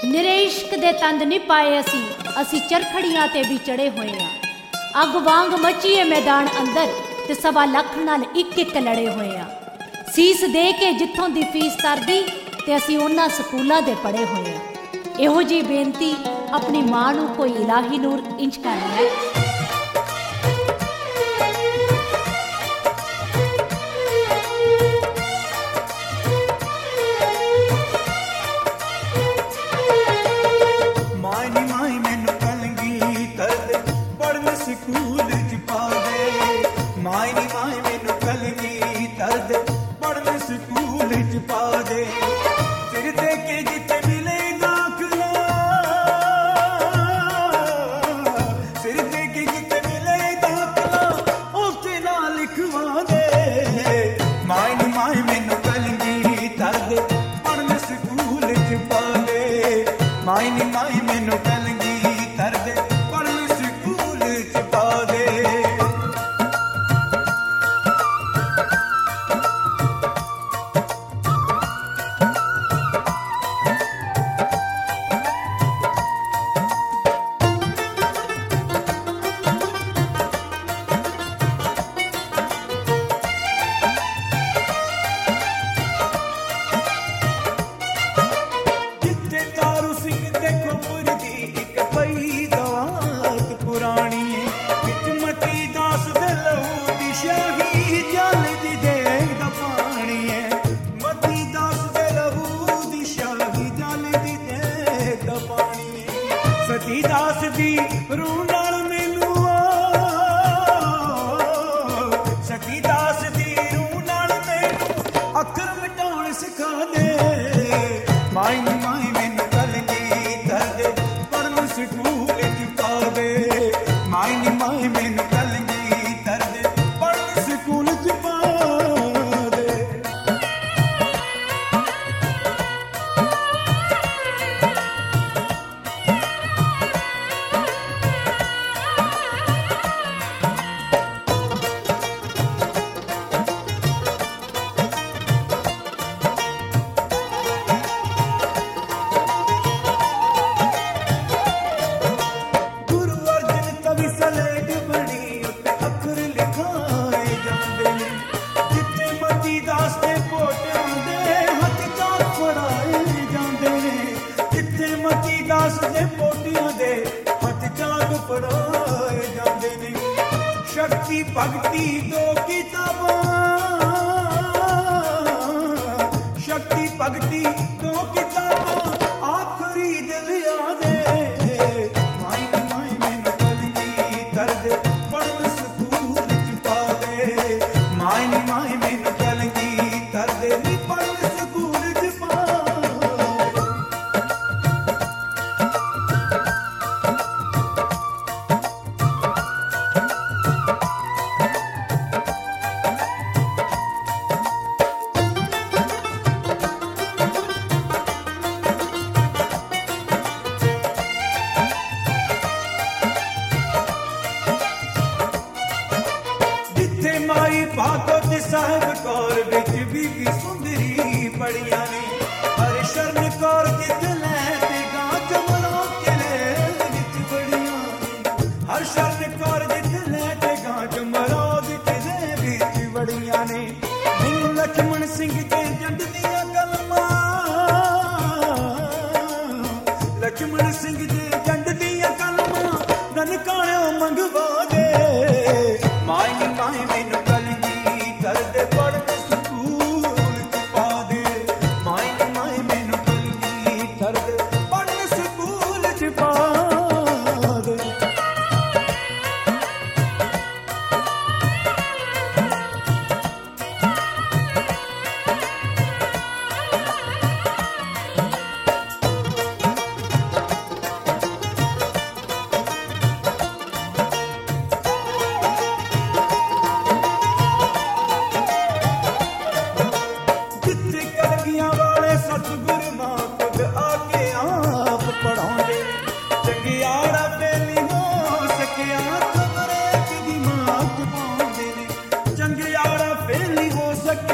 ਨਿਰੇ ਇਸ਼ਕ ਦੇ ਤੰਦ ਨਹੀਂ ਪਾਏ ਅਸੀਂ ਚਰਖੜੀਆਂ ਤੇ ਵੀ ਚੜੇ ਹੋਏ ਆ। ਅੱਗ ਵਾਂਗ ਮਚੀਏ ਮੈਦਾਨ ਅੰਦਰ ਤੇ 1.25 ਲੱਖ ਨਾਲ ਇੱਕ ਲੜੇ ਹੋਏ ਆ। ਸੀਸ ਦੇ ਕੇ ਜਿੱਥੋਂ ਦੀ ਫੀਸ ਤਰਦੀ ਤੇ ਅਸੀਂ ਉਹਨਾਂ ਸਕੂਲਾਂ ਦੇ ਪੜੇ ਹੋਏ ਆ। ਇਹੋ ਜਿਹੀ ਬੇਨਤੀ ਆਪਣੀ ਮਾਂ ਨੂੰ ਕੋਈ ਇਲਾਹੀ ਨੂਰ ਇੰਚ ਕਰਨੀ ਹੈ।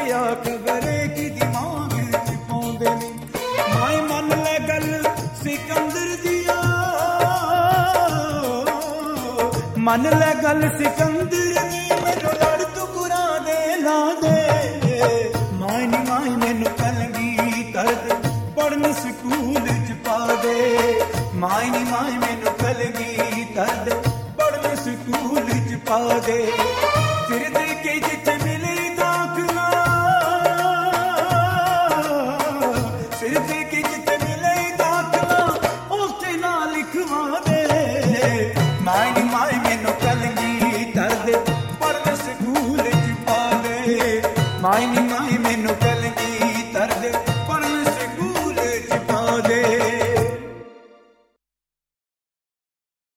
खबरे की दिमाग च पाउंदे ने माए मन ले गल सिक ਮੰਨ ਲੈ ਗੱਲ ਸਿਕੰਦਰ ਨੀ, ਮੈਨੂੰ ਲੜ ਤੂੰ ਗੁਰਾਂ ਦੇ ਲਾ ਦੇ। ਮਾਏ ਨੀ ਮਾਏ ਮੈਨੂੰ ਕਲਗੀਧਰ ਦੇ ਪੜ੍ਹਨ ਸਕੂਲ ਚ ਪਾ ਦੇ। ਮਾਏ ਨੀ ਮਾਏ ਮੈਨੂੰ ਕਲਗੀਧਰ ਦੇ ਪੜ੍ਹਨ ਸਕੂਲ ਚ ਪਾ ਦੇ।